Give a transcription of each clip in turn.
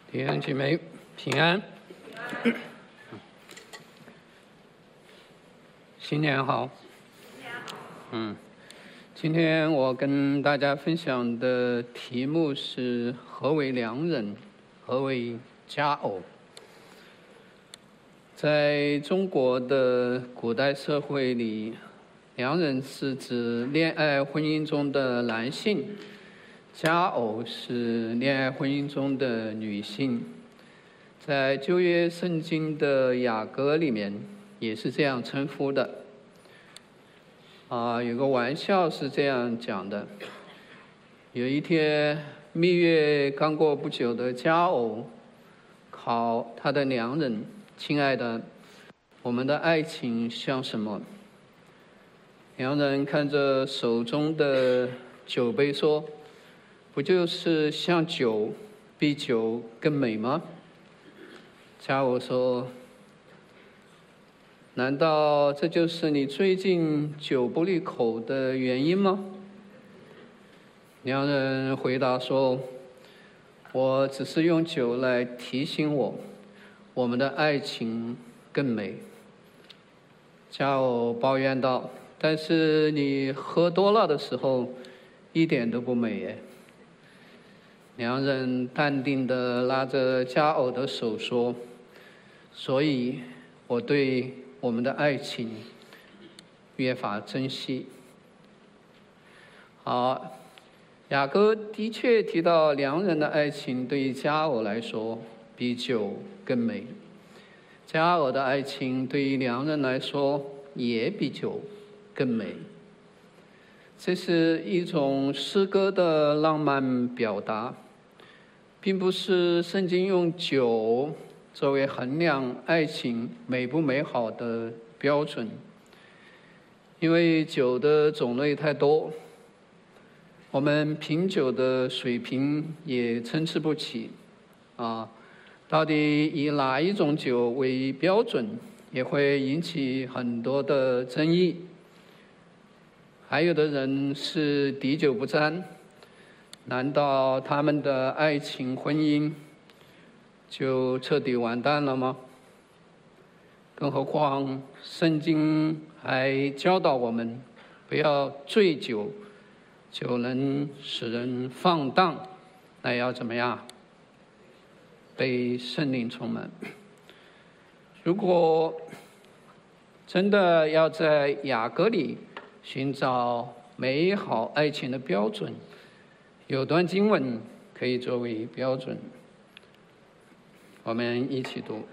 弟兄姐妹平安，新年好。今天我跟大家分享的题目是何为良人，何为佳偶。在中国的古代社会里，良人是指恋爱婚姻中的男性，佳偶是恋爱婚姻中的女性。在旧约圣经的雅歌里面也是这样称呼的。有个玩笑是这样讲的：有一天蜜月刚过不久的佳偶考他的良人，亲爱的，我们的爱情像什么？良人看着手中的酒杯说，不就是像酒，比酒更美吗？佳偶说，难道这就是你最近酒不离口的原因吗？良人回答说，我只是用酒来提醒我们的爱情更美。佳偶抱怨道，但是你喝多了的时候一点都不美耶。良人淡定地拉着佳偶的手说，所以我对我们的爱情越发珍惜。雅歌的确提到良人的爱情对于佳偶来说比酒更美，佳偶的爱情对于良人来说也比酒更美。这是一种诗歌的浪漫表达，并不是圣经用酒作为衡量爱情美不美好的标准，因为酒的种类太多，我们品酒的水平也参差不齐。到底以哪一种酒为标准，也会引起很多的争议。还有的人是滴酒不沾，难道他们的爱情婚姻就彻底完蛋了吗？更何况圣经还教导我们不要醉酒，酒能使人放荡，那要怎么样？被圣灵充满。如果真的要在雅歌里寻找美好爱情的标准，有段经文可以作为标准。我们一起读：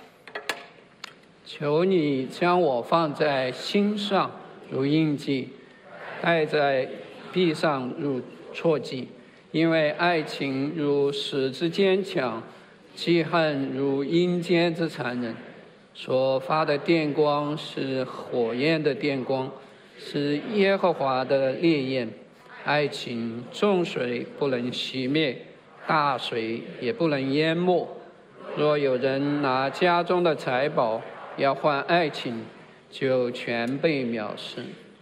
求你将我放在心上如印记，带在臂上如戳记，因为爱情如石之坚强，记恨如阴间之残忍。所发的电光是火焰的电光，是耶和华的烈焰。爱情众水不能熄灭，大水也不能淹没。若有人拿家中的财宝要换爱情，就全被藐视。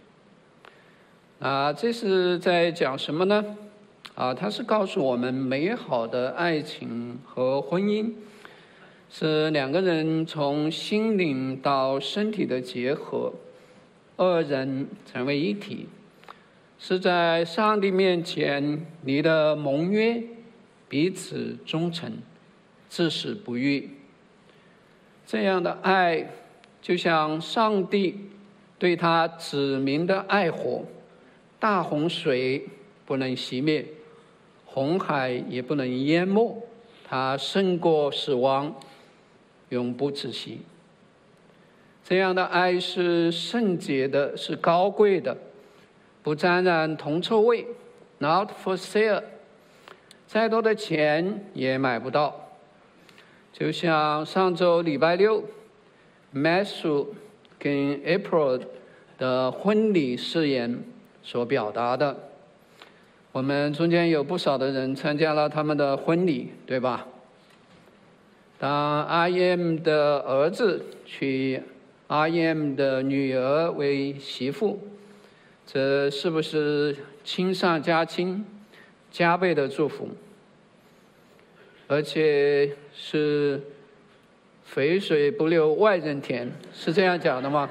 这是在讲什么呢？它是告诉我们，美好的爱情和婚姻是两个人从心灵到身体的结合，二人成为一体，是在上帝面前你的盟约，彼此忠诚，至死不渝。这样的爱就像上帝对他子民的爱火，大洪水不能熄灭，红海也不能淹没，它胜过死亡，永不止息。这样的爱是圣洁的，是高贵的，不沾染铜臭味， not for sale， 再多的钱也买不到。就像上周礼拜六 Matthew 跟 April 的婚礼誓言所表达的，我们中间有不少的人参加了他们的婚礼，对吧？当 I.M 的儿子娶 I.M 的女儿为媳妇，这是不是亲上加亲，加倍的祝福？ 而且是肥水不流外人田，是这样讲的吗？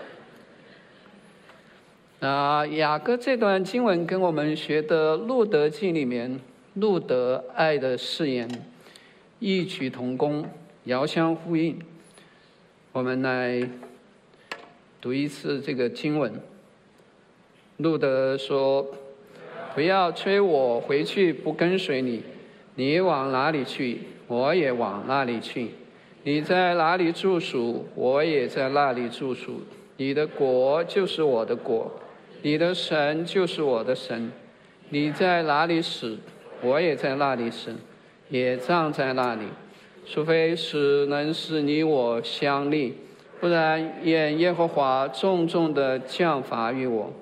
雅各这段经文跟我们学的路德记里面路德爱的誓言异曲同工，遥相呼应。我们来读一次这个经文。路德说：不要催我回去不跟随你，你往哪里去，我也往那里去。你在哪里住宿，我也在那里住宿。你的国就是我的国，你的神就是我的神。你在哪里死，我也在那里死，也葬在那里。除非死能使你我相立，不然愿耶和华重重的降罚于我。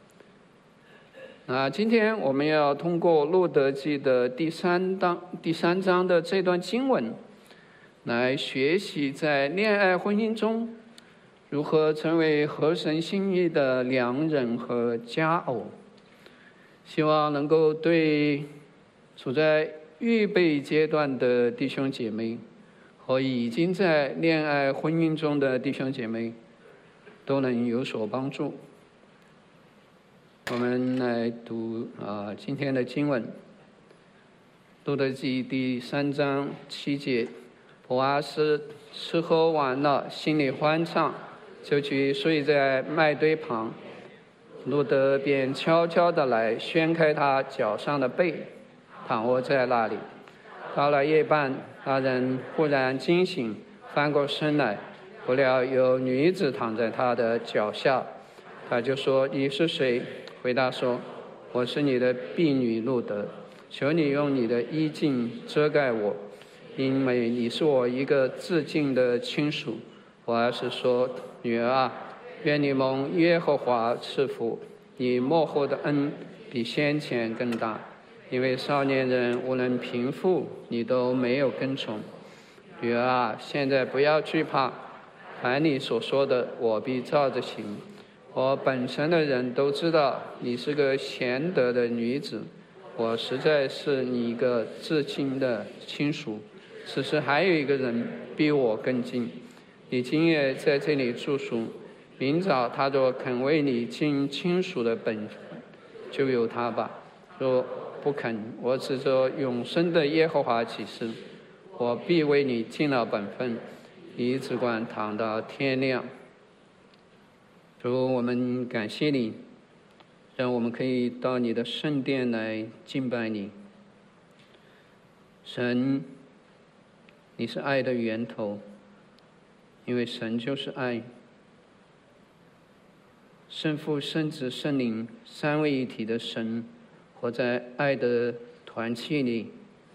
今天我们要通过路德记的第三章的这段经文，来学习在恋爱婚姻中如何成为合神心意的良人和佳偶。希望能够对处在预备阶段的弟兄姐妹和已经在恋爱婚姻中的弟兄姐妹都能有所帮助。我们来读今天的经文，路德记第3章7节。波阿斯吃喝完了，心里欢畅，就去睡在麦堆旁。路德便悄悄地来，掀开他脚上的被，躺卧在那里。到了夜半，那人忽然惊醒，翻过身来，不料有女子躺在他的脚下。他就说：你是谁？回答说：我是你的婢女路德，求你用你的衣襟遮盖我，因为你是我一个至近的亲属。我还是说：女儿啊，愿你蒙耶和华赐福，你末后的恩比先前更大，因为少年人无论贫富，你都没有跟从。女儿啊，现在不要惧怕，凡你所说的，我必照着行。我本身的人都知道你是个贤德的女子，我实在是你一个至亲的亲属。此时还有一个人比我更近，你今夜在这里住宿，明早他若肯为你尽亲属的本分，就由他吧。若不肯，我指着永生的耶和华起誓，我必为你尽了本分，你只管躺到天亮。主，我们感谢你，让我们可以到你的圣殿来敬拜你。神，你是爱的源头，因为神就是爱。圣父、圣子、圣灵三位一体的神，活在爱的团契里。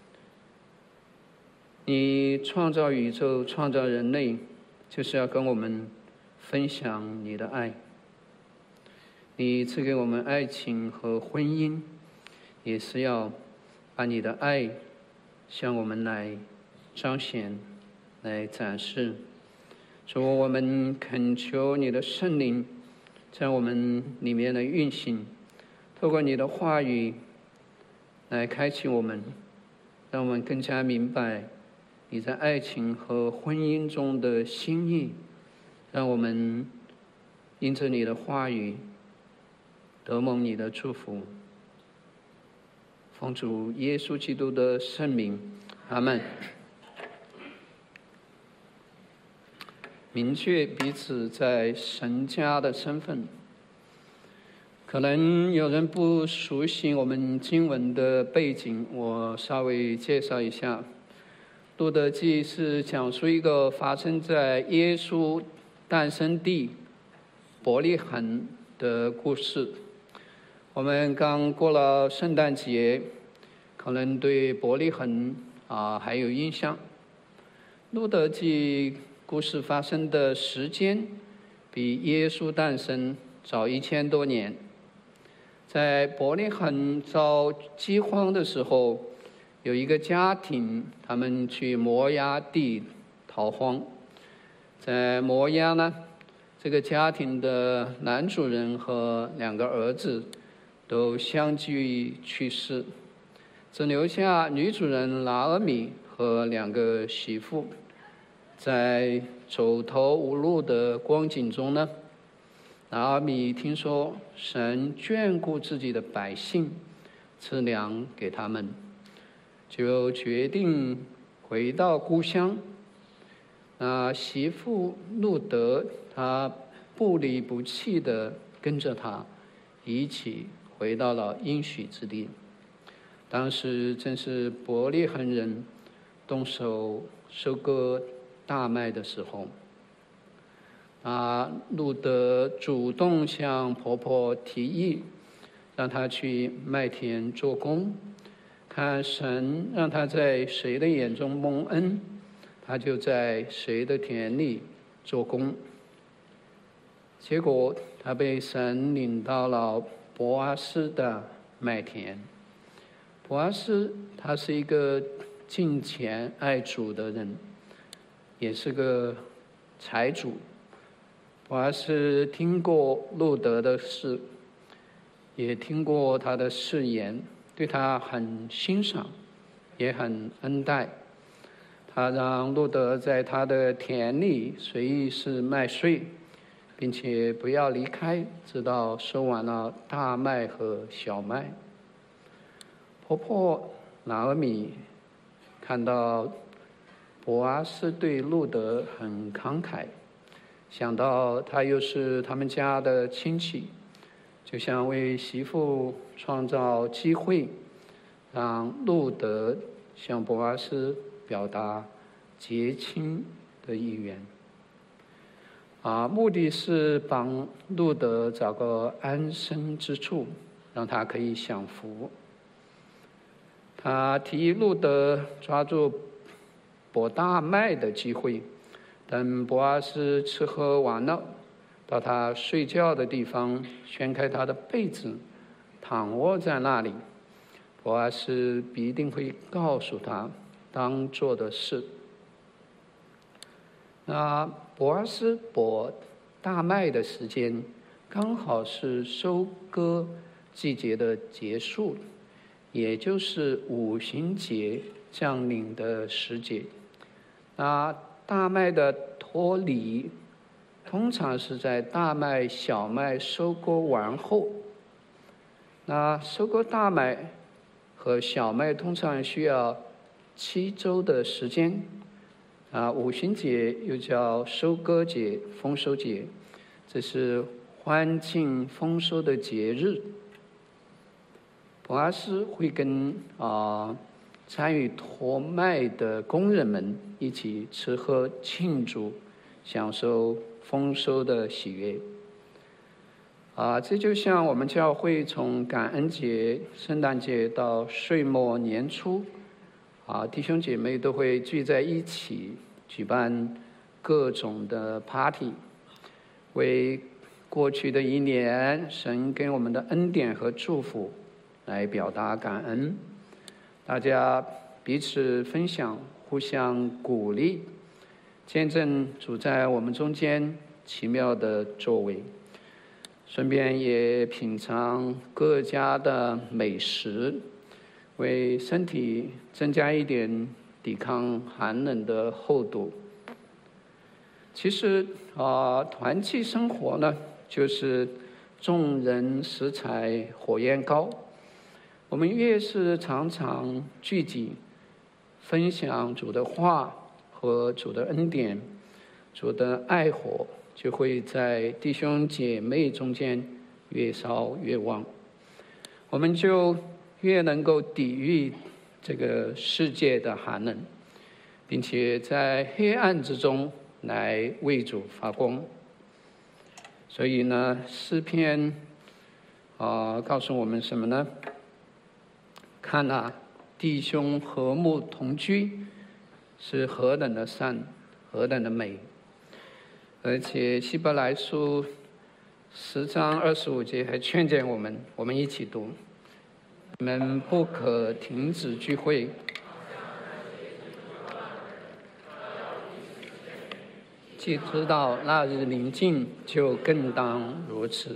你创造宇宙、创造人类，就是要跟我们分享你的爱。你赐给我们爱情和婚姻，也是要把你的爱向我们来彰显、来展示。主，我们恳求你的圣灵在我们里面的运行，透过你的话语来开启我们，让我们更加明白你在爱情和婚姻中的心意，让我们因着你的话语得蒙你的祝福。奉主耶稣基督的圣名，阿们。明确彼此在神家的身份。可能有人不熟悉我们经文的背景，我稍微介绍一下。路德记是讲述一个发生在耶稣诞生地伯利恒的故事。我们刚过了圣诞节，可能对伯利恒还有印象。路德记故事发生的时间比耶稣诞生早1000多年。在伯利恒遭饥荒的时候，有一个家庭，他们去摩押地逃荒。在摩押呢，这个家庭的男主人和2个儿子都相继去世，只留下女主人拿俄米和2个媳妇，在走投无路的光景中呢，拿俄米听说神眷顾自己的百姓，赐粮给他们，就决定回到故乡。媳妇路德她不离不弃地跟着他一起回到了应许之地。当时正是伯利恒人动手收割大麦的时候。路德主动向婆婆提议，让她去麦田做工，看神让她在谁的眼中蒙恩，她就在谁的田里做工。结果她被神领到了伯阿斯的麦田。伯阿斯他是一个敬虔爱主的人，也是个财主。伯阿斯听过路德的事，也听过他的誓言，对他很欣赏，也很恩待。他让路德在他的田里随意是麦穗，并且不要离开，直到收完了大麦和小麦。婆婆拿俄米看到伯阿斯对路德很慷慨，想到他又是他们家的亲戚，就想为媳妇创造机会，让路德向伯阿斯表达结亲的意愿。目的是帮路德找个安身之处，让他可以享福。他提议路德抓住播大麦的机会，等伯阿斯吃喝完了，到他睡觉的地方掀开他的被子，躺卧在那里。伯阿斯必定会告诉他当做的事。伯阿斯播大麦的时间刚好是收割季节的结束，也就是五旬节降临的时节。大麦的脱离通常是在大麦、小麦收割完后。收割大麦和小麦通常需要7周的时间。五旬节又叫收割节、丰收节，这是欢庆丰收的节日。伯阿斯会跟参与脱麦的工人们一起吃喝庆祝，享受丰收的喜悦。这就像我们教会从感恩节、圣诞节到岁末年初，弟兄姐妹都会聚在一起，举办各种的 party， 为过去的一年神给我们的恩典和祝福来表达感恩。大家彼此分享，互相鼓励，见证主在我们中间奇妙的作为，顺便也品尝各家的美食，为身体增加一点抵抗寒冷的厚度。其实团契生活呢，就是众人拾柴火焰高。我们越是常常聚集，分享主的话和主的恩典，主的爱火就会在弟兄姐妹中间越烧越旺，我们就越能够抵御这个世界的寒冷，并且在黑暗之中来为主发光。所以呢，诗篇告诉我们什么呢？看弟兄和睦同居是何等的善，何等的美。而且希伯来书10章25节还劝诫我们一起读：你们不可停止聚会，既知道那日临近，就更当如此。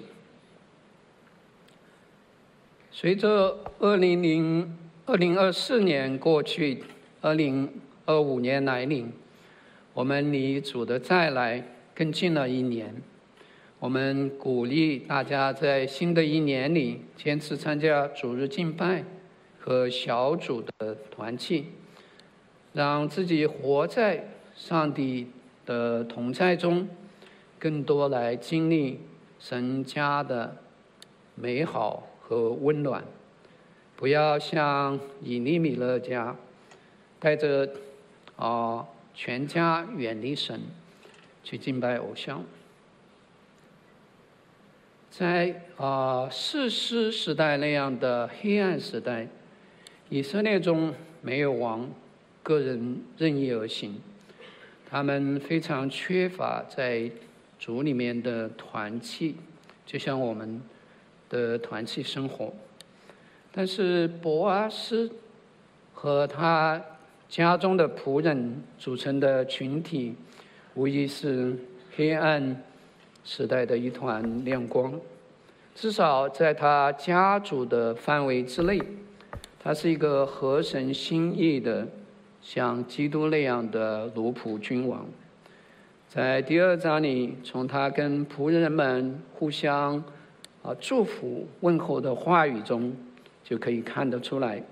随着2024年过去，2025 2025年来临，我们离主的再来更近了一年。我们鼓励大家在新的一年里坚持参加主日敬拜和小组的团契，让自己活在上帝的同在中，更多来经历神家的美好和温暖。不要像以利米勒家，带着全家远离神，去敬拜偶像。在士师时代那样的黑暗时代，以色列中没有王，个人任意而行，他们非常缺乏在主里面的团契，就像我们的团契生活。但是伯阿斯和他家中的仆人组成的群体，无疑是黑暗时代的一团亮光。至少在他家族的范围之内，他是一个合神心意的，像基督那样的奴仆君王。在第2章里，从他跟仆人们互相祝福问候的话语中，就可以看得出来。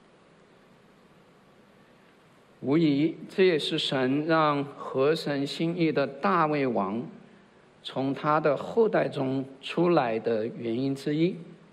无疑，这也是神让合神心意的大卫王从他的后代中出来的原因之一。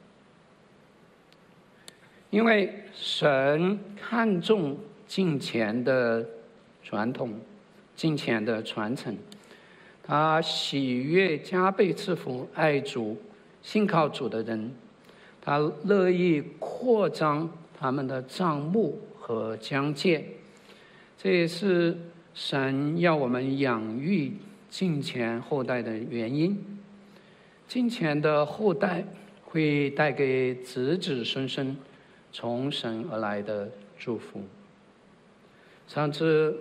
因为神看重敬虔的传统，敬虔的传承，他喜悦加倍赐福爱主信靠主的人，他乐意扩张他们的帐幕和疆界。这也是神要我们养育敬虔后代的原因。敬虔的后代会带给子子孙孙从神而来的祝福。上次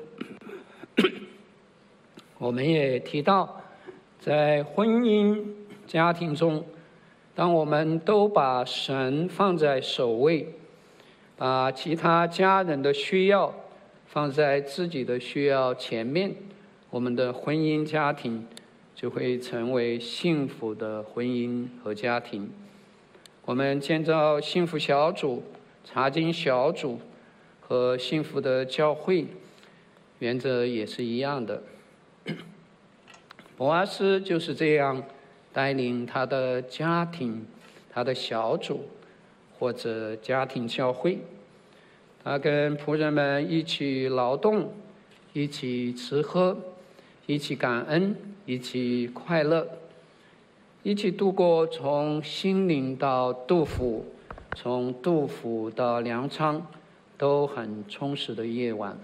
我们也提到，在婚姻家庭中，当我们都把神放在首位，把其他家人的需要放在自己的需要前面，我们的婚姻家庭就会成为幸福的婚姻和家庭。我们建造幸福小组、查经小组和幸福的教会，原则也是一样的。伯阿斯就是这样带领他的家庭、他的小组或者家庭教会。他跟仆人们一起劳动，一起吃喝，一起感恩，一起快乐，一起度过从心灵到杜甫，从杜甫到粮仓都很充实的夜晚。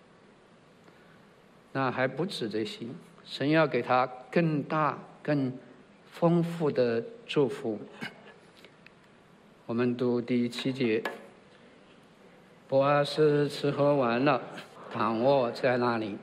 那还不止这些，神要给他更大更丰富的祝福。我们读第7节，伯阿斯吃喝完了，躺卧在那里。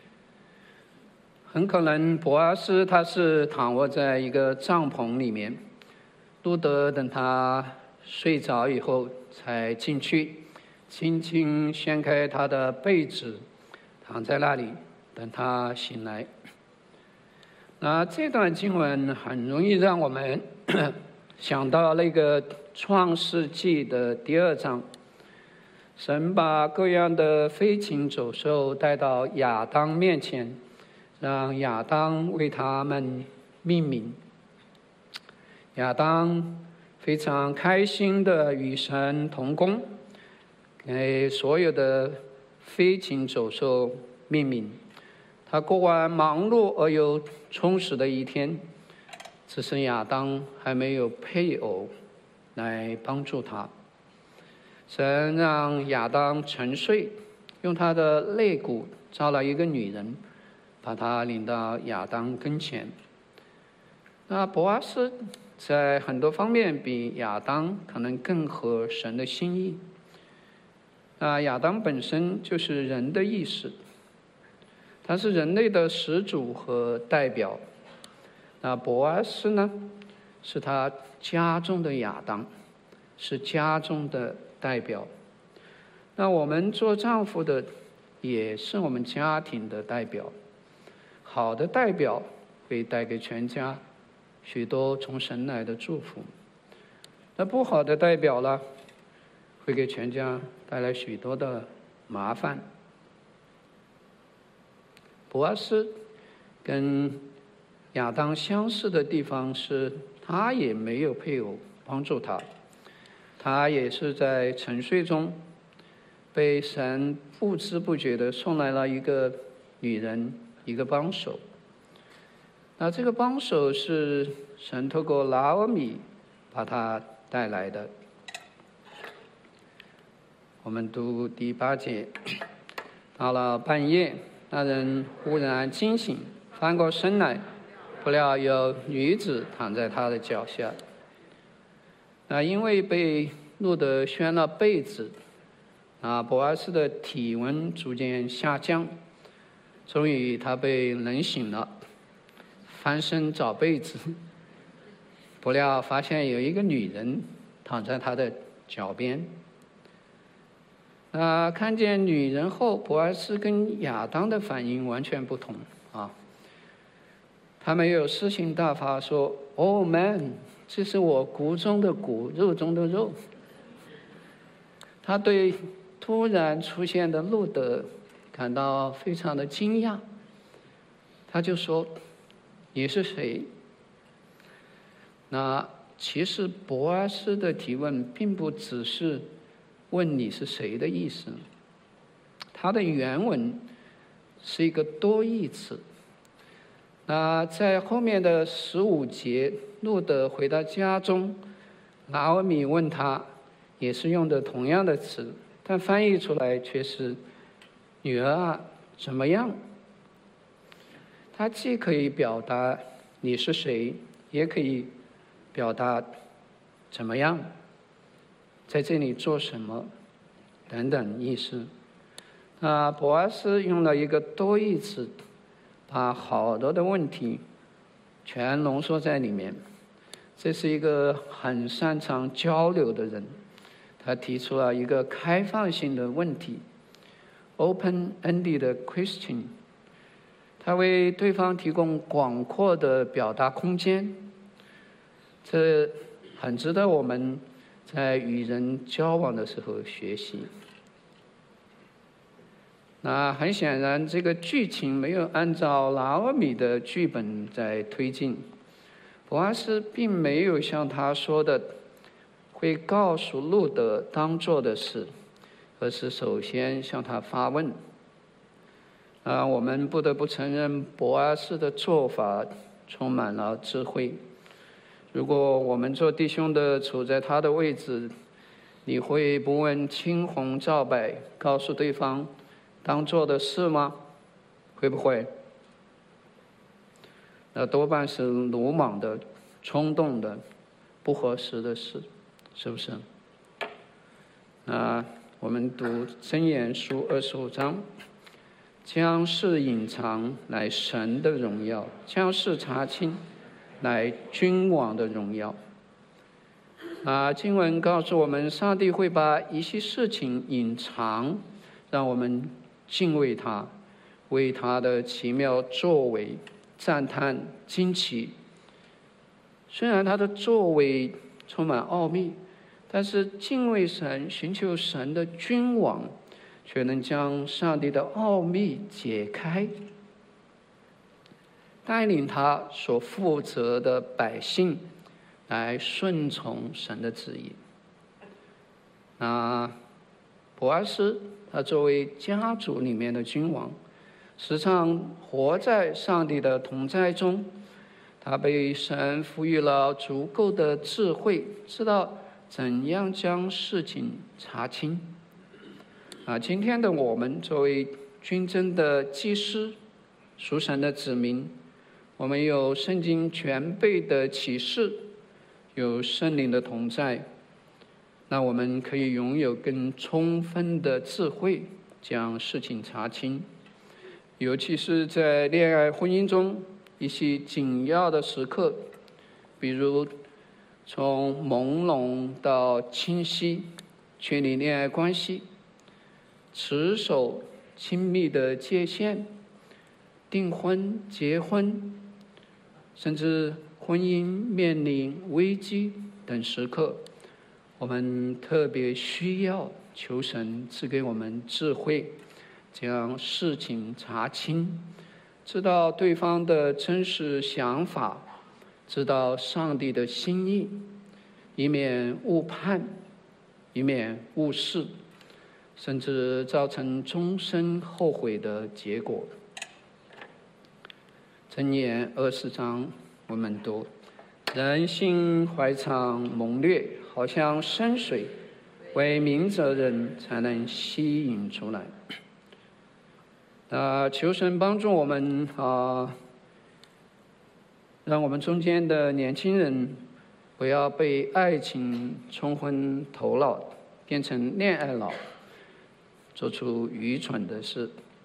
很可能伯阿斯他是躺卧在一个帐篷里面，路德等他睡着以后才进去，轻轻掀开他的被子，躺在那里等他醒来。那这段经文很容易让我们想到那个创世纪的第2章，神把各样的飞禽走兽带到亚当面前，让亚当为他们命名。亚当非常开心地与神同工，给所有的飞禽走兽命名。他过完忙碌而又充实的一天，只是亚当还没有配偶来帮助他。神让亚当沉睡，用他的肋骨招了一个女人，把他领到亚当跟前。那伯阿斯在很多方面比亚当可能更合神的心意。那亚当本身就是人的意识，他是人类的始祖和代表。那伯阿斯呢，是他家中的亚当，是家中的代表。那我们做丈夫的也是我们家庭的代表。好的代表会带给全家许多从神来的祝福，那不好的代表呢，会给全家带来许多的麻烦。波阿斯跟亚当相似的地方是，他也没有配偶帮助他，他也是在沉睡中被神不知不觉地送来了一个女人，一个帮手。那这个帮手是神透过拿俄米把他带来的。我们读第8节，到了半夜，那人忽然惊醒，翻过身来，不料有女子躺在他的脚下。那因为被路得掀了被子，波阿斯的体温逐渐下降，终于他被冷醒了，翻身找被子，不料发现有一个女人躺在他的脚边。看见女人后，波阿斯跟亚当的反应完全不同啊。他没有诗情大发说 ：“Oh man， 这是我骨中的骨，肉中的肉。”他对突然出现的路得感到非常的惊讶，他就说：“你是谁？”那其实波阿斯的提问并不只是问你是谁的意思，它的原文是一个多义词。那在后面的15节，路得回到家中，拿俄米问他，也是用的同样的词，但翻译出来却是“女儿啊，怎么样？”它既可以表达你是谁，也可以表达怎么样，在这里做什么等等意思。波阿斯用了一个多义词，把好多的问题全浓缩在里面。这是一个很擅长交流的人，他提出了一个开放性的问题 ，open-ended question。他为对方提供广阔的表达空间，这很值得我们在与人交往的时候学习。那很显然，这个剧情没有按照拿俄米的剧本在推进。波阿斯并没有像他说的会告诉路得当做的事，而是首先向他发问。我们不得不承认，波阿斯的做法充满了智慧。如果我们做弟兄的处在他的位置，你会不问青红皂白，告诉对方当做的事吗？会不会？那多半是鲁莽的、冲动的、不合适的事，是不是？我们读箴言书25章，将事隐藏乃神的荣耀，将事查清乃君王的荣耀。经文告诉我们，上帝会把一些事情隐藏，让我们敬畏他，为他的奇妙作为赞叹惊奇。虽然他的作为充满奥秘，但是敬畏神、寻求神的君王却能将上帝的奥秘解开，带领他所负责的百姓来顺从神的旨意。波阿斯他作为家族里面的君王，时常活在上帝的同在中，他被神赋予了足够的智慧，知道怎样将事情查清。今天的我们作为君尊的祭司，属神的子民，我们有圣经全备的启示，有圣灵的同在，那我们可以拥有更充分的智慧，将事情查清。尤其是在恋爱婚姻中一些紧要的时刻，比如从朦胧到清晰，确立恋爱关系，持守亲密的界限、订婚、结婚，甚至婚姻面临危机等时刻，我们特别需要求神赐给我们智慧，将事情查清，知道对方的真实想法，知道上帝的心意，以免误判，以免误事，甚至造成终身后悔的结果。箴言20章我们读：人心怀藏谋略，好像深水，为明哲人才能吸引出来。求神帮助我们让我们中间的年轻人不要被爱情冲昏头脑，变成恋爱脑，做出愚蠢的事。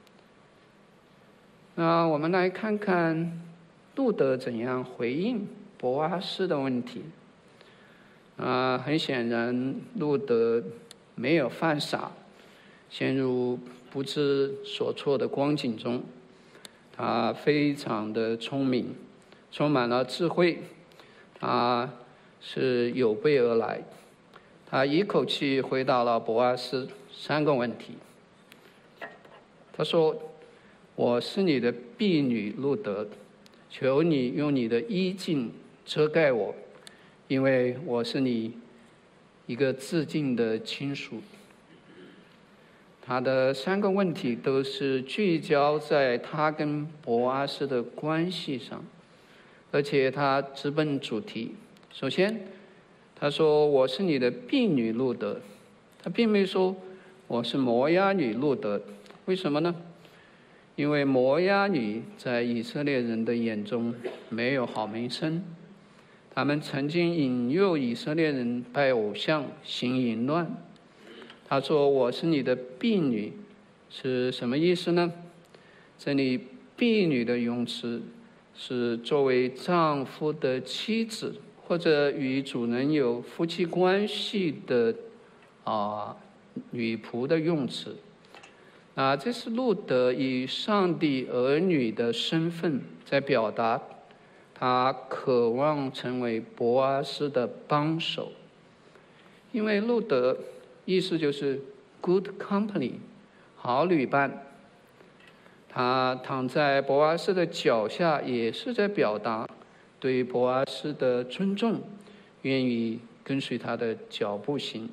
那我们来看看路德怎样回应波阿斯的问题。很显然，路德没有犯傻，陷入不知所措的光景中。他非常的聪明，充满了智慧，他是有备而来。他一口气回答了波阿斯3个问题。他说：我是你的婢女路德，求你用你的衣襟遮盖我，因为我是你一个至近的亲属。他的3个问题都是聚焦在他跟波阿斯的关系上，而且他直奔主题。首先，他说：我是你的婢女路德，他并没说我是摩押女路德。为什么呢？因为摩押女在以色列人的眼中没有好名声，他们曾经引诱以色列人拜偶像、行淫乱。他说：我是你的婢女，是什么意思呢？这里婢女的用词是作为丈夫的妻子，或者与主人有夫妻关系的女仆的用词。这是路德以上帝儿女的身份在表达他渴望成为波阿斯的帮手。因为路德意思就是 good company， 好旅伴。他躺在波阿斯的脚下，也是在表达对波阿斯的尊重，愿意跟随他的脚步行。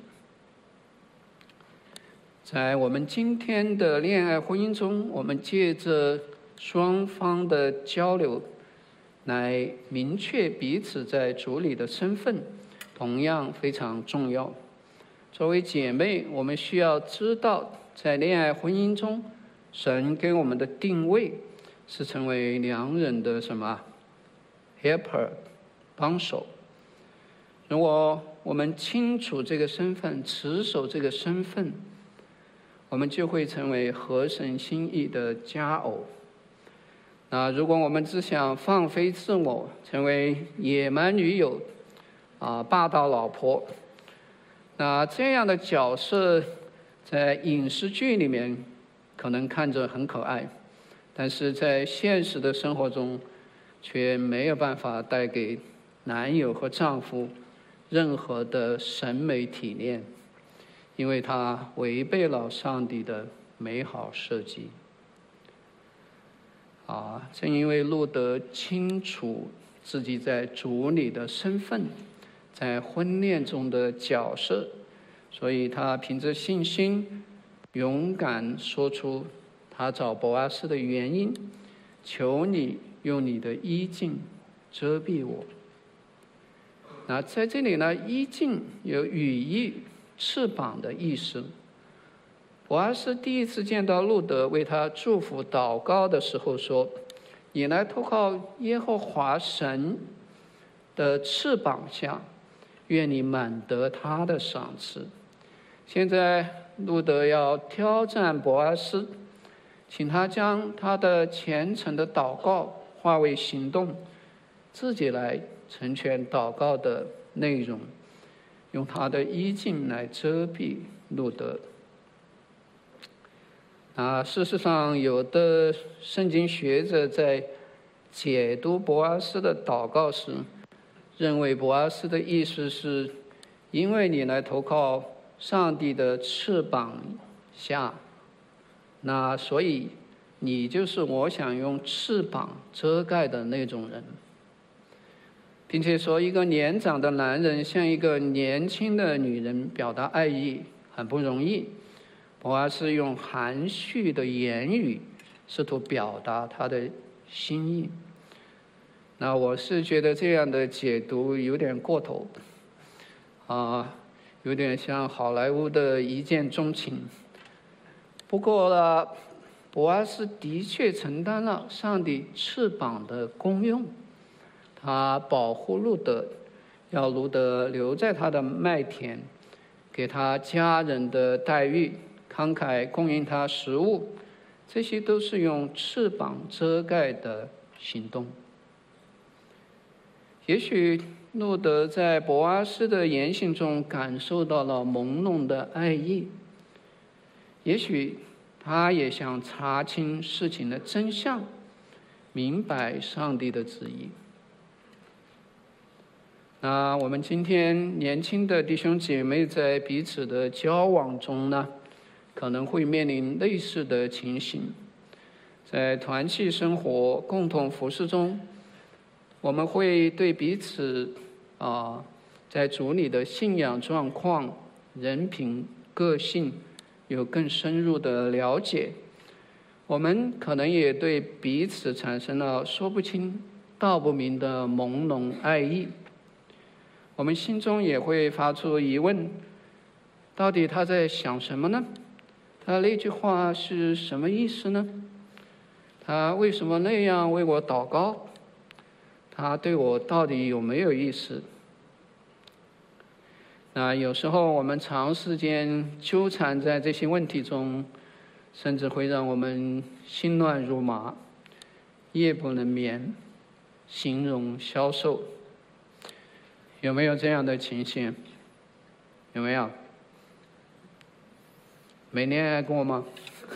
在我们今天的恋爱婚姻中，我们借着双方的交流来明确彼此在主里的身份，同样非常重要。作为姐妹，我们需要知道，在恋爱婚姻中，神给我们的定位是成为良人的什么 helper， 帮手。如果我们清楚这个身份，持守这个身份，我们就会成为合神心意的佳偶。如果我们只想放飞自我，成为野蛮女友霸道老婆，那这样的角色在影视剧里面可能看着很可爱，但是在现实的生活中却没有办法带给男友和丈夫任何的审美体验，因为它违背了上帝的美好设计。正因为路德清楚自己在主里的身份，在婚恋中的角色，所以他凭着信心勇敢说出他找波阿斯的原因：求你用你的衣襟遮蔽我。在这里呢，衣襟有羽翼、翅膀的意思。波阿斯第一次见到路德为他祝福祷告的时候说：你来投靠耶和华神的翅膀下，愿你满得他的赏赐。现在路德要挑战波阿斯，请他将他的虔诚的祷告化为行动，自己来成全祷告的内容，用他的衣襟来遮蔽路德。 事实上，有的圣经学者在解读博阿斯的祷告时，认为博阿斯的意思是，因为你来投靠上帝的翅膀下，所以你就是我想用翅膀遮盖的那种人，并且说一个年长的男人向一个年轻的女人表达爱意很不容易。博阿斯用含蓄的言语试图表达他的心意。我是觉得这样的解读有点过头，有点像好莱坞的一见钟情。不过博阿斯的确承担了上帝翅膀的功用，他保护路德，要路德留在他的麦田，给他家人的待遇，慷慨供应他食物，这些都是用翅膀遮盖的行动。也许路德在博阿斯的言行中感受到了朦胧的爱意，也许他也想查清事情的真相，明白上帝的旨意。我们今天年轻的弟兄姐妹在彼此的交往中呢，可能会面临类似的情形。在团契生活、共同服事中，我们会对彼此在主里的信仰状况、人品、个性有更深入的了解。我们可能也对彼此产生了说不清道不明的朦胧爱意。我们心中也会发出疑问，到底他在想什么呢？他那句话是什么意思呢？他为什么那样为我祷告？他对我到底有没有意思？有时候我们长时间纠缠在这些问题中，甚至会让我们心乱如麻，夜不能眠，形容消瘦。有没有这样的情形？有没有？没恋爱过吗？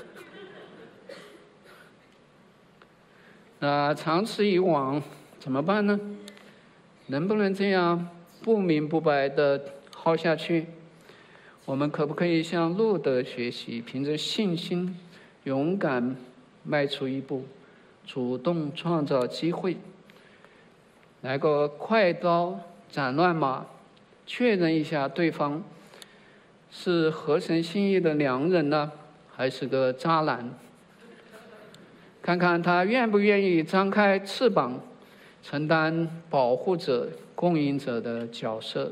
长此以往怎么办呢？能不能这样不明不白地耗下去？我们可不可以向路德学习，凭着信心勇敢迈出一步，主动创造机会，来个快刀斩乱麻，确认一下对方是合神心意的良人呢，还是个渣男？看看他愿不愿意张开翅膀，承担保护者、供应者的角色。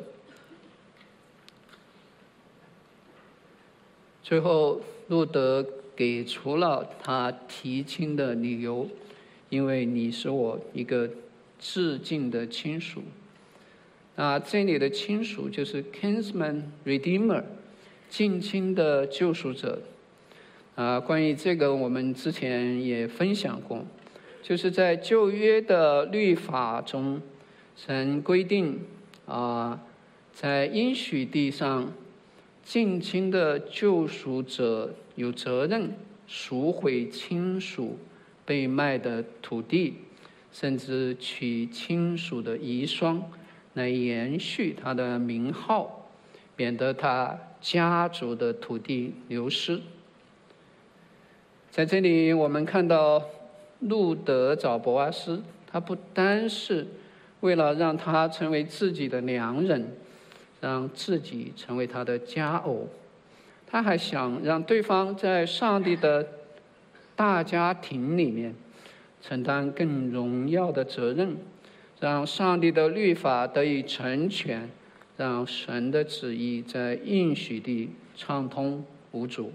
最后，路德给出了他提亲的理由，因为你是我一个至近的亲属。这里的亲属就是 kinsman redeemer， 近亲的救赎者。关于这个我们之前也分享过，就是在旧约的律法中，神规定在应许地上，近亲的救赎者有责任赎回亲属被卖的土地，甚至取亲属的遗孀来延续他的名号，免得他家族的土地流失。在这里我们看到路德找博阿斯，他不单是为了让他成为自己的良人，让自己成为他的佳偶，他还想让对方在上帝的大家庭里面承担更荣耀的责任，让上帝的律法得以成全，让神的旨意在应许地畅通无阻。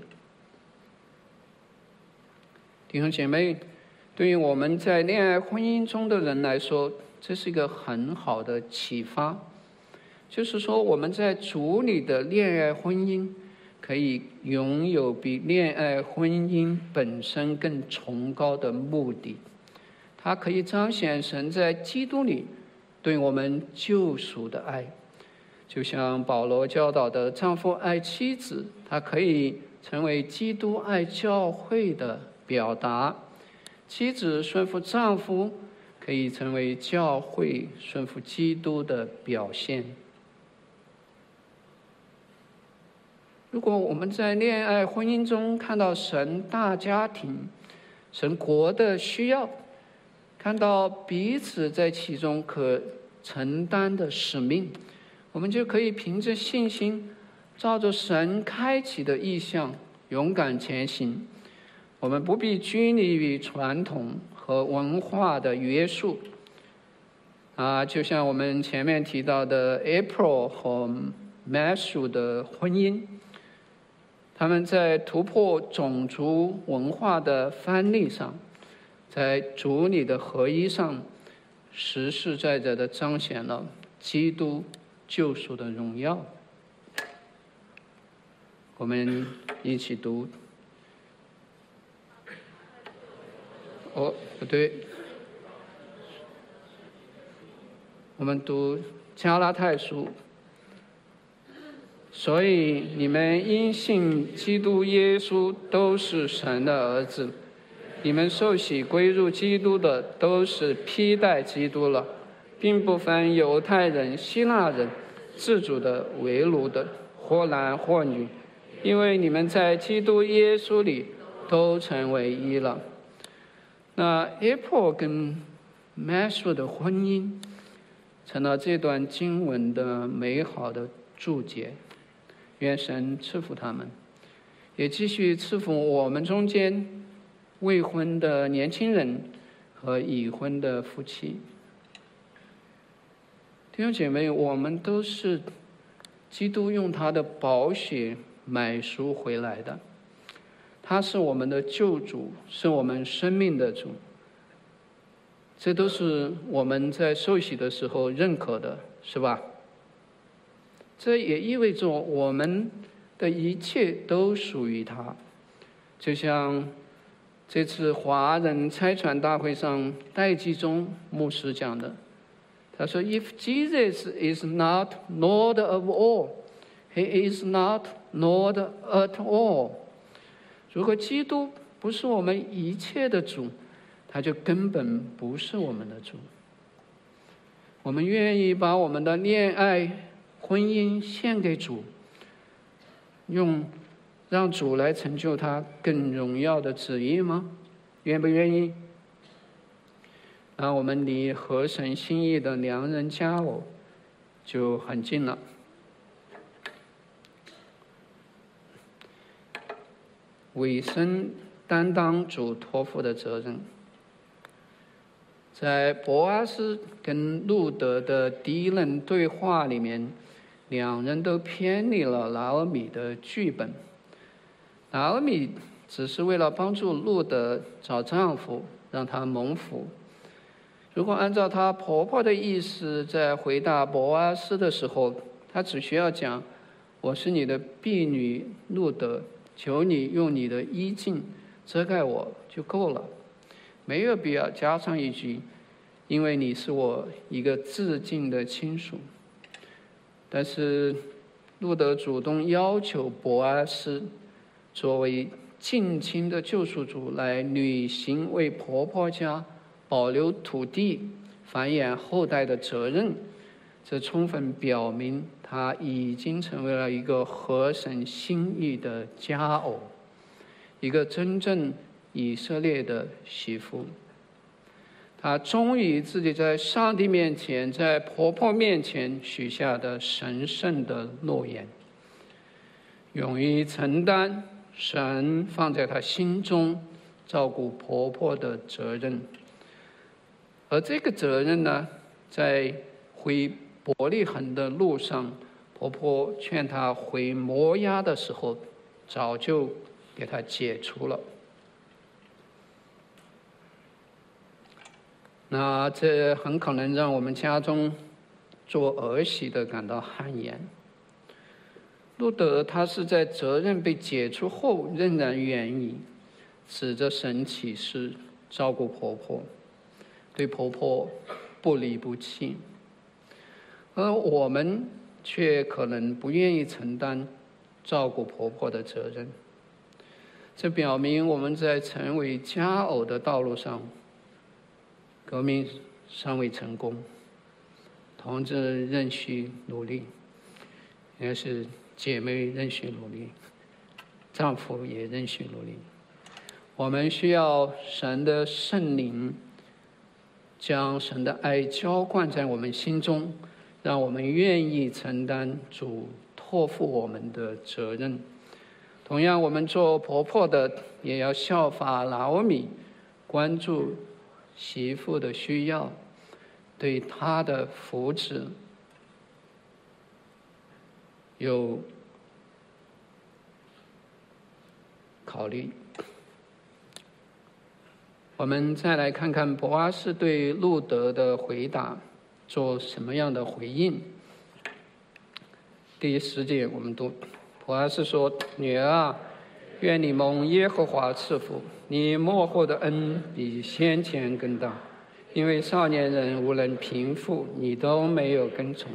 弟兄姐妹，对于我们在恋爱婚姻中的人来说，这是一个很好的启发。就是说，我们在主里的恋爱婚姻，可以拥有比恋爱婚姻本身更崇高的目的。它可以彰显神在基督里对我们救赎的爱。就像保罗教导的，丈夫爱妻子，他可以成为基督爱教会的表达；妻子顺服丈夫，可以成为教会顺服基督的表现。如果我们在恋爱婚姻中看到神大家庭、神国的需要，看到彼此在其中可承担的使命，我们就可以凭着信心，照着神开启的意向，勇敢前行。我们不必拘泥于传统和文化的约束。就像我们前面提到的 April 和 Matthew 的婚姻，他们在突破种族文化的藩篱上，在主里的合一上，实实在在地彰显了基督救赎的荣耀。我们一起读。不对，我们读加拉太书。所以你们因信基督耶稣都是神的儿子，你们受洗归入基督的都是披戴基督了，并不分犹太人、希腊人，自主的、为奴的，或男或女，因为你们在基督耶稣里都成为一了。那 April 跟 Matthew 的婚姻成了这段经文的美好的注解。愿神赐福他们，也继续赐福我们中间未婚的年轻人和已婚的夫妻。弟兄姐妹，我们都是基督用他的宝血买赎回来的，他是我们的救主，是我们生命的主。这都是我们在受洗的时候认可的，是吧？这也意味着我们的一切都属于他。就像这次华人拆船大会上戴季忠牧师讲的，他说 If Jesus is not Lord of all, He is not Lord at all。 如果基督不是我们一切的主，他就根本不是我们的主。我们愿意把我们的恋爱婚姻献给主，让主来成就他更荣耀的旨意吗？愿不愿意？那我们离合神心意的良人佳偶就很近了。委身担当主托付的责任。在波阿斯跟路德的第一任对话里面，两人都偏离了拿俄米的剧本。拿俄米只是为了帮助路德找丈夫，让他蒙福。如果按照她婆婆的意思，在回答波阿斯的时候，她只需要讲：“我是你的婢女路德，求你用你的衣襟遮盖我就够了，没有必要加上一句，因为你是我一个至近的亲属。”但是路德主动要求波阿斯作为近亲的救赎主来履行为婆婆家保留土地、繁衍后代的责任，这充分表明她已经成为了一个合神心意的佳偶，一个真正以色列的媳妇。她忠于自己在上帝面前、在婆婆面前许下的神圣的诺言，勇于承担神放在她心中照顾婆婆的责任。而这个责任呢，在回伯利恒的路上，婆婆劝她回摩押的时候，早就给她解除了。那这很可能让我们家中做儿媳的感到汗颜。路德他是在责任被解除后，仍然愿意指着神起誓照顾婆婆，对婆婆不离不弃。而我们却可能不愿意承担照顾婆婆的责任。 这表明我们在成为佳偶的道路上，革命尚未成功，同志仍需努力，也是姐妹仍需努力，丈夫也仍需努力。我们需要神的圣灵将神的爱浇灌在我们心中，让我们愿意承担主托付我们的责任。同样，我们做婆婆的也要效法拿俄米，关注媳妇的需要，对她的福祉有考虑。我们再来看看波阿斯对路德的回答做什么样的回应。第10节我们读，波阿斯说：“女儿啊，愿你蒙耶和华赐福，你末后的恩比先前更大，因为少年人无论贫富，你都没有跟从。”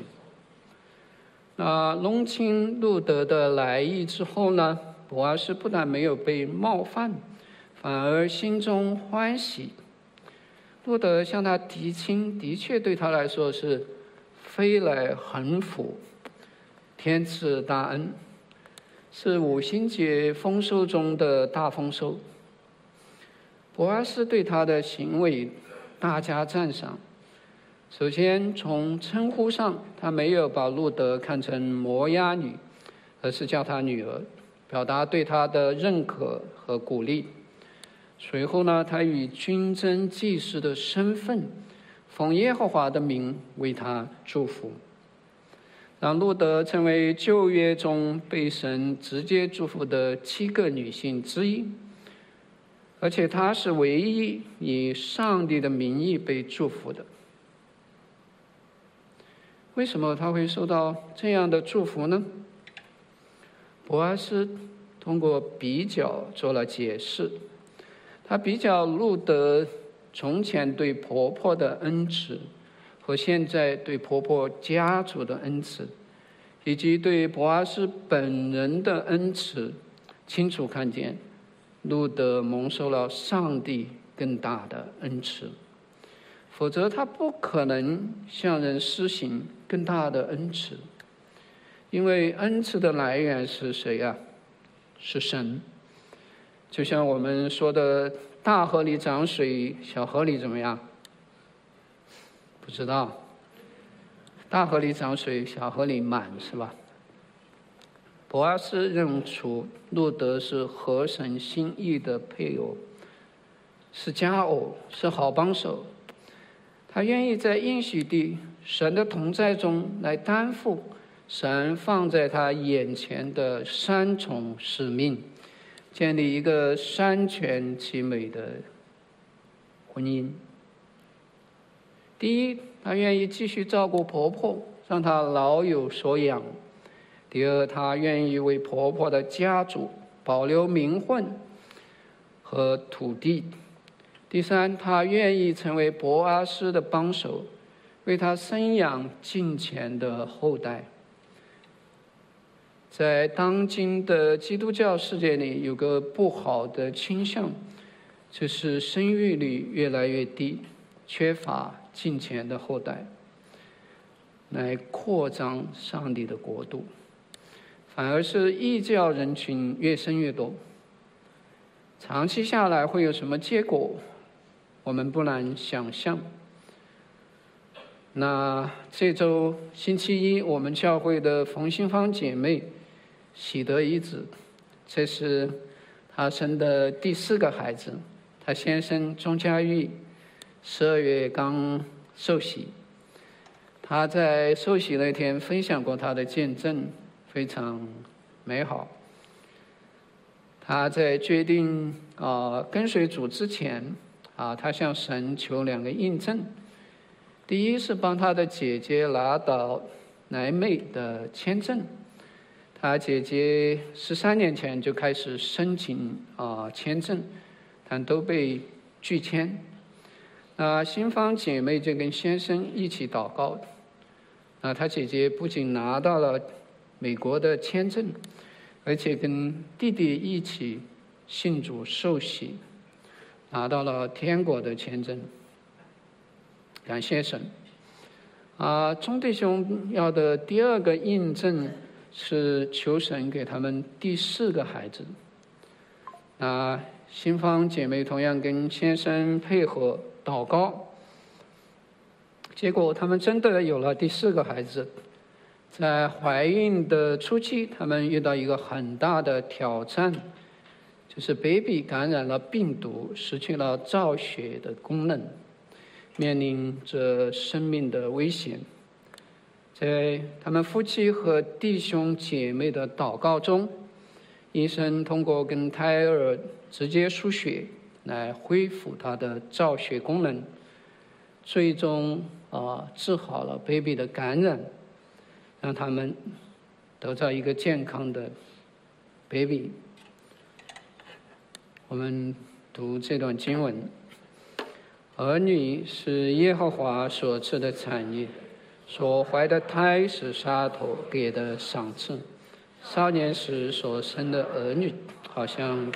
弄清路德的来意之后呢，波阿斯不但没有被冒犯，反而心中欢喜。路德向他提亲，的确对他来说是飞来横福，天赐大恩，是五旬节丰收中的大丰收。波阿斯对他的行为大加赞赏。首先，从称呼上，他没有把路德看成摩押女，而是叫她女儿，表达对她的认可和鼓励。随后呢，他以军政祭司的身份，奉耶和华的名为他祝福，让路德成为旧约中被神直接祝福的7个女性之一，而且她是唯一以上帝的名义被祝福的。为什么他会受到这样的祝福呢？波阿斯通过比较做了解释。他比较路德从前对婆婆的恩慈和现在对婆婆家族的恩慈，以及对波阿斯本人的恩慈，清楚看见路德蒙受了上帝更大的恩慈，否则他不可能向人施行更大的恩慈。因为恩慈的来源是谁啊？是神。就像我们说的，大河里涨水，小河里怎么样？不知道。大河里涨水，小河里满，是吧？波阿斯认出路德是合神心意的配偶，是佳偶，是好帮手。他愿意在应许地神的同在中来担负神放在他眼前的3重使命，建立一个3全其美的婚姻。第一，他愿意继续照顾婆婆，让她老有所养。第二，他愿意为婆婆的家族保留名分和土地。第三，他愿意成为波阿斯的帮手，为他生养敬虔的后代。在当今的基督教世界里，有个不好的倾向，就是生育率越来越低，缺乏敬虔的后代，来扩张上帝的国度，反而是异教人群越生越多。长期下来会有什么结果？我们不难想象。那这周星期一，我们教会的冯新芳姐妹喜得一子，这是她生的第4个孩子。她先生钟家玉12月刚受洗，她在受洗那天分享过她的见证，非常美好。她在决定跟随主之前她向神求2个印证。第一是帮她的姐姐拿到来美的签证。她姐姐13年前就开始申请签证，但都被拒签。新芳姐妹就跟先生一起祷告。她姐姐不仅拿到了美国的签证，而且跟弟弟一起信主受洗，拿到了天国的签证。感谢神。众弟兄要的第二个印证是求神给他们第4个孩子。新芳姐妹同样跟先生配合祷告，结果他们真的有了第4个孩子。在怀孕的初期，他们遇到一个很大的挑战，就是 baby 感染了病毒，失去了造血的功能，面临着生命的危险。在他们夫妻和弟兄姐妹的祷告中，医生通过跟胎儿直接输血来恢复他的造血功能，最终治好了 baby 的感染，让他们得到一个健康的 baby。我们读这段经文：儿女是耶和华所赐的产业，所怀的胎是沙头给的赏赐。少年时所生的儿女，好像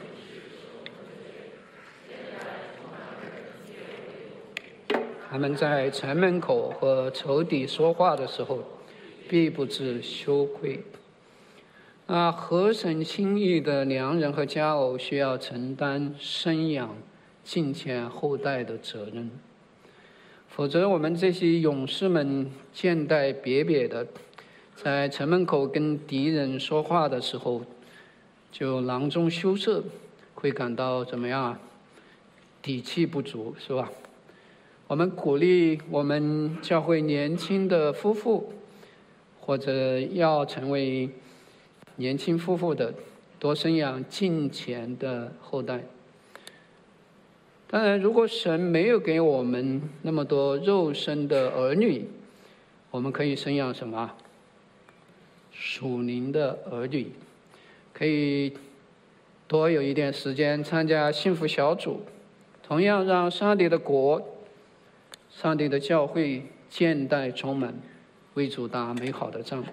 他们在城门口和仇敌说话的时候，必不致羞愧。合神心意的良人和佳偶需要承担生养敬虔后代的责任，否则我们这些勇士们见待瘪瘪的，在城门口跟敌人说话的时候就囊中羞涩，会感到怎么样？底气不足，是吧？我们鼓励我们教会年轻的夫妇，或者要成为年轻夫妇的，多生养敬虔的后代。当然，如果神没有给我们那么多肉身的儿女，我们可以生养什么？属灵的儿女，可以多有一点时间参加幸福小组，同样让上帝的国、上帝的教会渐代充满，为主打美好的仗。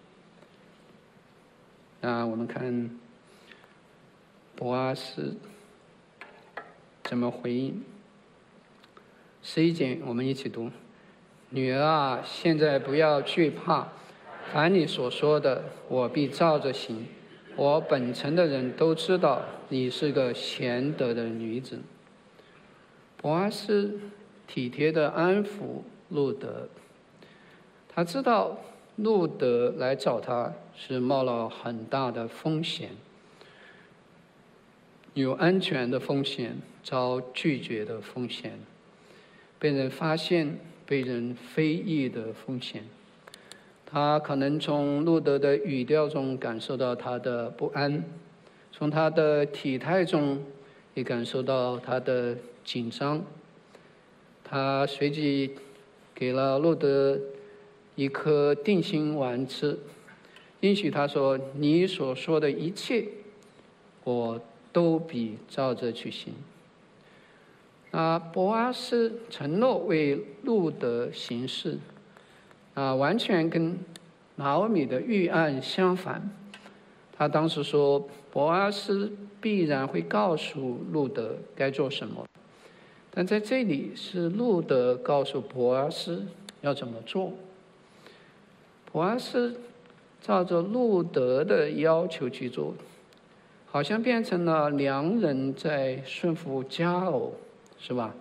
我们看波阿斯怎么回应。11节我们一起读：女儿啊，现在不要惧怕，凡你所说的，我必照着行。我本城的人都知道你是个贤德的女子。波阿斯体贴地安抚路德，他知道路德来找他是冒了很大的风险，有安全的风险，遭拒绝的风险，被人发现、被人非议的风险。他可能从路德的语调中感受到他的不安，从他的体态中也感受到他的紧张。他随即给了路德一颗定心丸吃，应许他说：你所说的一切，我都必照着去行。波阿斯承诺为路德行事，完全跟拿俄米的预案相反。他当时说，波阿斯必然会告诉路德该做什么，但在这里是路德告诉波阿斯要怎么做。波阿斯照着路德的要求去做，好像变成了良人在顺服佳偶，是吧？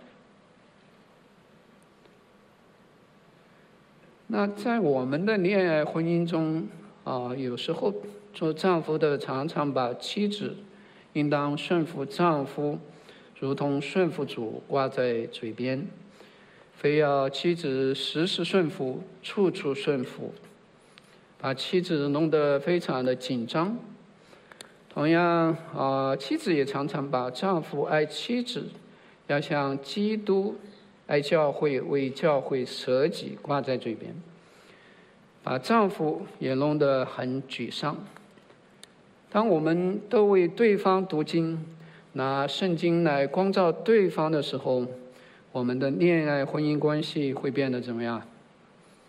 那在我们的恋爱婚姻中有时候做丈夫的常常把妻子应当顺服丈夫，如同顺服主挂在嘴边，非要妻子时时顺服，处处顺服，把妻子弄得非常的紧张。同样妻子也常常把丈夫爱妻子，要像基督爱教会，为教会舍己挂在嘴边，把丈夫也弄得很沮丧。当我们都为对方读经，拿圣经来光照对方的时候，我们的恋爱婚姻关系会变得怎么样？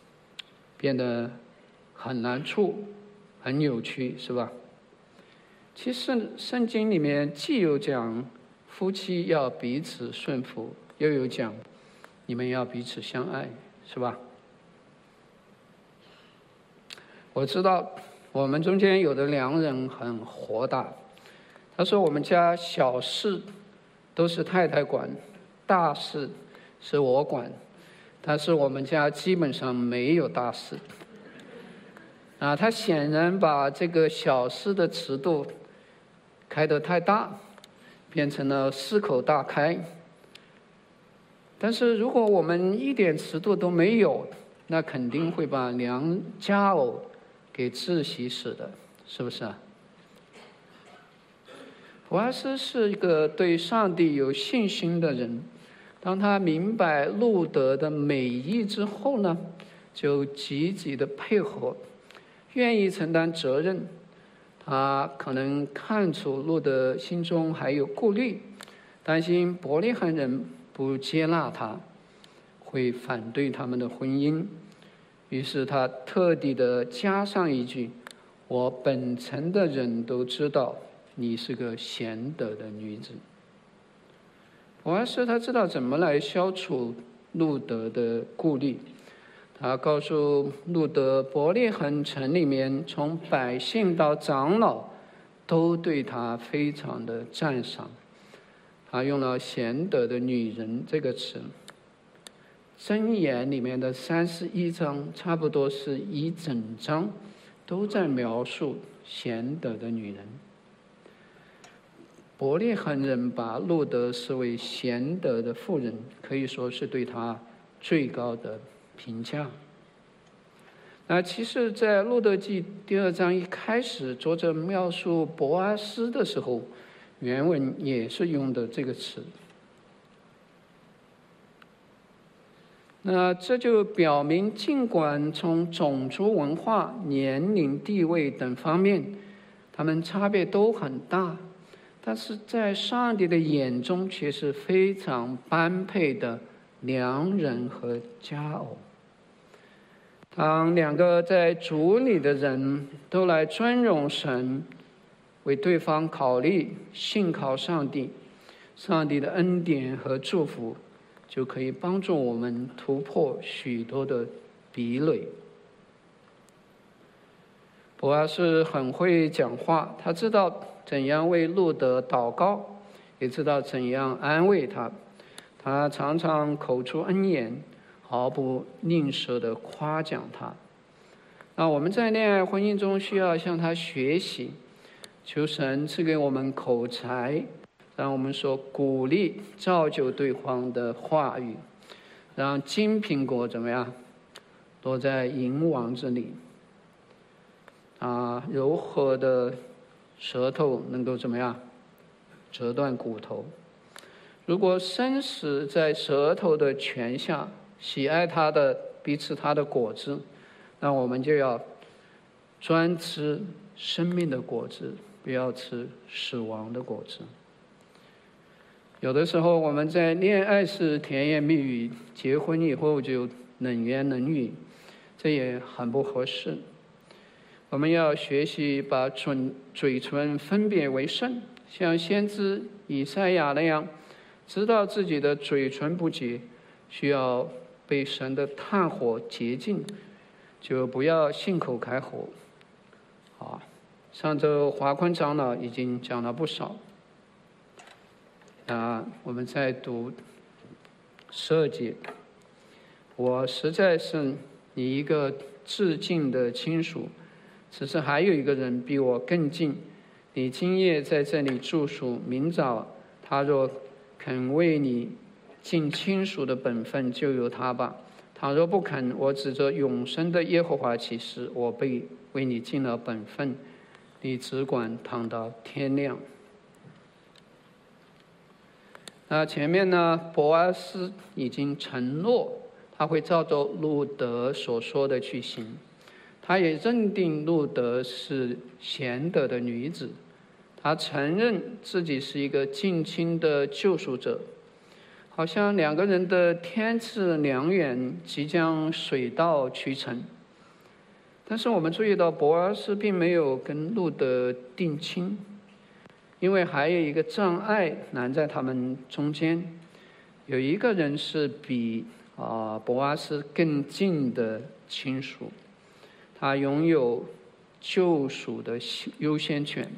变得很难处，很扭曲，是吧？ 其实圣经里面既有讲夫妻要彼此顺服，又有讲你们要彼此相爱，是吧？我知道我们中间有的良人很火大，他说我们家小事都是太太管，大事是我管，但是我们家基本上没有大事。他显然把这个小事的尺度开得太大，变成了四口大开。但是如果我们一点尺度都没有，那肯定会把佳偶给窒息死的，是不是啊？博阿斯是一个对上帝有信心的人，当他明白路德的美意之后呢，就积极的配合，愿意承担责任。他可能看出路德心中还有顾虑，担心伯利恒人不接纳他，会反对他们的婚姻，于是他特地的加上一句：我本城的人都知道你是个贤德的女子。博阿斯他知道怎么来消除路德的顾虑，他告诉路德，伯利恒城里面从百姓到长老都对他非常的赞赏。他用了贤德的女人这个词。箴言里面的31章差不多是一整章都在描述贤德的女人。伯利恒人把路德视为贤德的妇人，可以说是对他最高的评价。那其实在路德记第2章一开始，作者描述博阿斯的时候，原文也是用的这个词。那这就表明，尽管从种族文化、年龄、地位等方面，他们差别都很大，但是在上帝的眼中却是非常般配的良人和佳偶。当两个在主里的人都来尊荣神，为对方考虑，信靠上帝，上帝的恩典和祝福就可以帮助我们突破许多的壁垒。博阿斯很会讲话，他知道怎样为路德祷告，也知道怎样安慰他。他常常口出恩言，毫不吝啬地夸奖他。那我们在恋爱婚姻中需要向他学习，求神赐给我们口才，让我们说鼓励造就对方的话语，让金苹果怎么样落在银王子里，柔和的舌头能够怎么样折断骨头。如果生死在舌头的泉下，喜爱它的必吃它的果子，那我们就要专吃生命的果子，不要吃死亡的果子。有的时候我们在恋爱时甜言蜜语，结婚以后就冷言冷语，这也很不合适。我们要学习把嘴唇分别为圣，像先知以赛亚那样，知道自己的嘴唇不洁，需要被神的炭火洁净，就不要信口开河。上周华坤长老已经讲了不少。我们在读12节，我实在是你一个至近的亲属，只是还有一个人比我更近。你今夜在这里住宿，明早他若肯为你尽亲属的本分，就由他吧。倘若不肯，我指着永生的耶和华起誓，我被为你尽了本分，你只管躺到天亮。那前面呢，博阿斯已经承诺他会照着路德所说的去行，他也认定路德是贤德的女子，他承认自己是一个近亲的救赎者，好像两个人的天赐良缘即将水到渠成。但是我们注意到，博阿斯并没有跟路德定亲， 因为还有一个障碍拦在他们中间。有一个人是比波阿斯更近的亲属，他拥有救赎的优先权。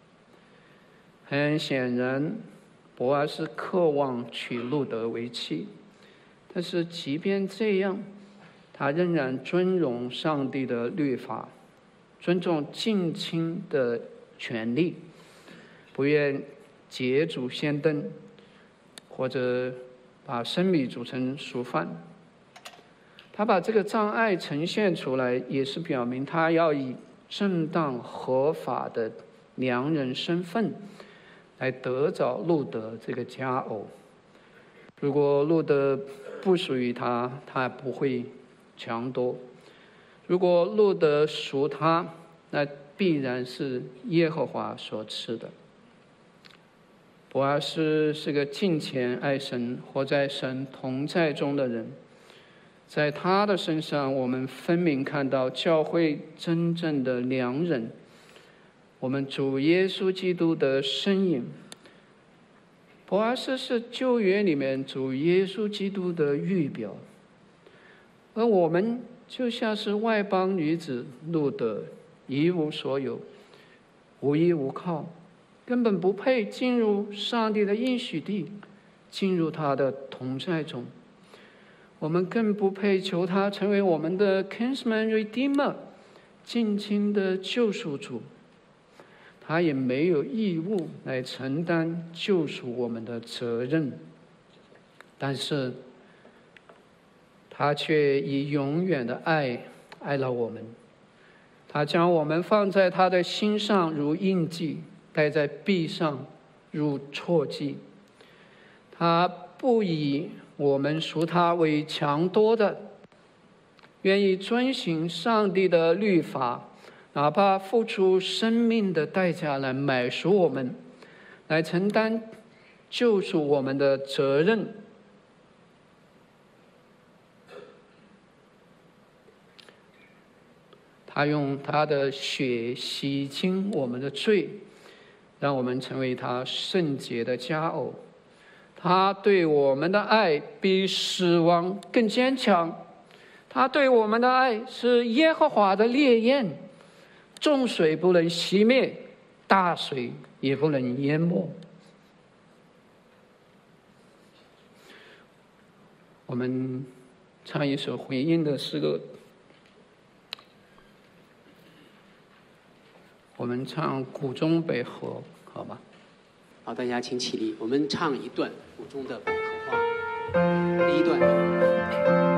很显然，波阿斯渴望娶路德为妻，但是即便这样，他仍然尊荣上帝的律法，尊重近亲的权利，不愿捷足先登，或者把生米煮成熟饭。他把这个障碍呈现出来，也是表明他要以正当合法的良人身份来得着路德这个佳偶。如果路德不属于他，他不会强夺；如果路德属他，那必然是耶和华所赐的。波阿斯是个敬虔爱神、活在神同在中的人，在他的身上，我们分明看到教会真正的良人，我们主耶稣基督的身影。波阿斯是旧约里面主耶稣基督的预表，而我们就像是外邦女子路德，一无所有，无依无靠，根本不配进入上帝的应许地，进入他的同在中。我们更不配求他成为我们的 kinsman redeemer， 近亲的救赎主。他也没有义务来承担救赎我们的责任，但是他却以永远的爱爱了我们。他将我们放在他的心上如印记，戴在臂上如戳记。他不以我们属他为强多的，愿意遵行上帝的律法，哪怕付出生命的代价来买赎我们，来承担救赎我们的责任。他用他的血洗清我们的罪，让我们成为他圣洁的佳偶。他对我们的爱比死亡更坚强，他对我们的爱是耶和华的烈焰，众水不能熄灭，大水也不能淹没。我们唱一首回应的诗歌，我们唱《谷中百合》，好吗？ 好，大家请起立，我们唱一段《谷中的百合花》，第一段。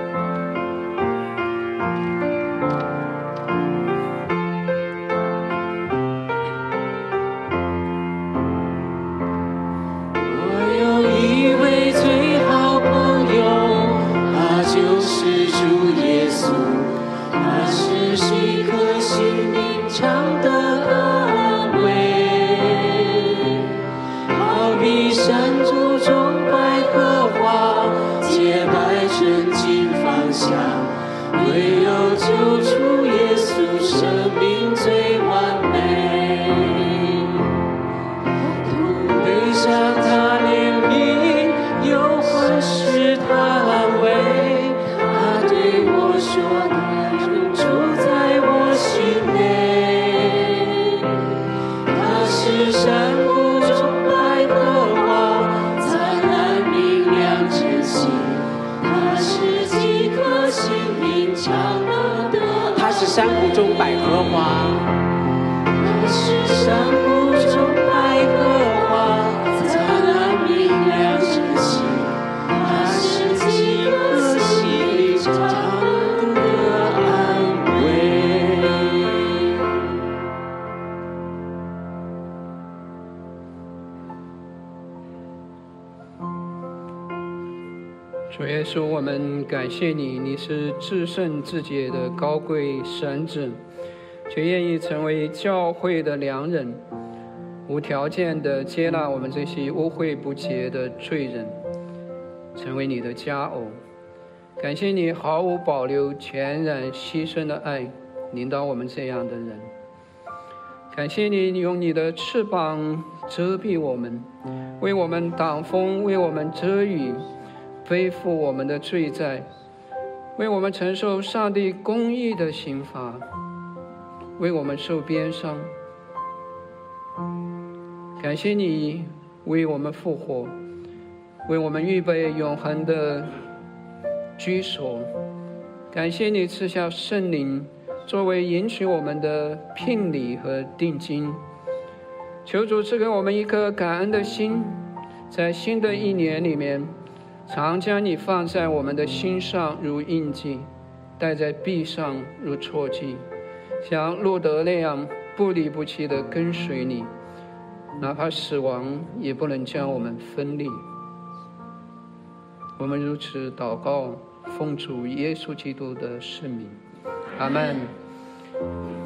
山谷中百合花，它是山谷中百合花，灿烂明亮晨曦，它是几颗心灵常得安慰。 主耶稣，我们感谢你，你是至圣至洁的高贵神子，却愿意成为教会的良人，无条件的接纳我们这些污秽不洁的罪人，成为你的佳偶。感谢你毫无保留、全然牺牲的爱，领导我们这样的人。 感谢你用你的翅膀遮蔽我们，为我们挡风，为我们遮雨，背负我们的罪债，为我们承受上帝公义的刑罚，为我们受鞭伤。感谢你为我们复活，为我们预备永恒的居所。感谢你赐下圣灵作为迎娶我们的聘礼和定金。求主赐给我们一颗感恩的心，在新的一年里面，常将你放在我们的心上如印记，戴在臂上如戳记，像路德那样不离不弃地跟随你，哪怕死亡也不能将我们分离。我们如此祷告，奉主耶稣基督的圣名，阿们。